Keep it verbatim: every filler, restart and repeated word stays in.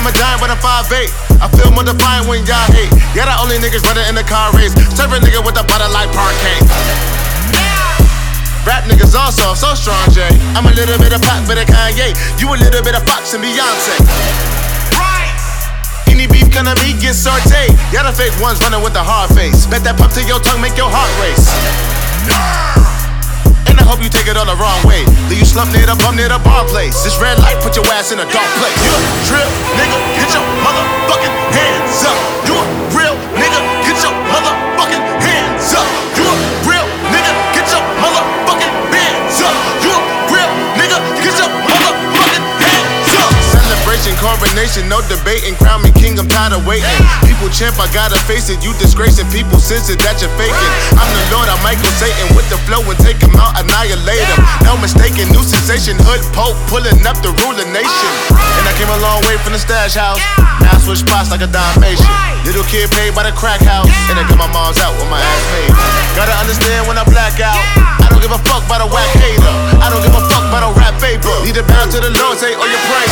I'm a giant, but I'm five eight. I feel more defiant when y'all hate. Yeah, the only niggas running in the car race. Serve a nigga with a butter like parquet. Rap niggas also so strong, Jay. I'm a little bit of pop, bit of Kanye. You a little bit of Fox and Beyonce. Any beef gonna be get sauteed. Yeah, the fake ones running with a hard face. Bet that pump to your tongue make your heart race. And I hope you take it all the wrong way. Leave you slump near the bum near the bar place. This red light put your ass in a dark place. You a real nigga, get your motherfucking hands up. You a real nigga, get your motherfucking hands up. You a real nigga, get your motherfucking hands up. You a real nigga, get your motherfucking hands up. Celebration, coronation, no debating. Crown me king, I'm tired of waiting. People champ, I gotta face it. You disgracing people, sense it that you're faking. I'm the Lord, I'm Michael Satan with the flow and take him out, annihilate him. No mistaken, new sensation, hood pope, pulling up the ruler nation. And I came a long way from the stash house. Now I switch spots like a Dalmatian. Little kid paid by the crack house, and I got my mom's out with my ass paid. Gotta understand when I black out. I don't give a fuck about a whack hater. I don't give a fuck about a rap paper. Need to bow to the Lord, say, oh, you pray.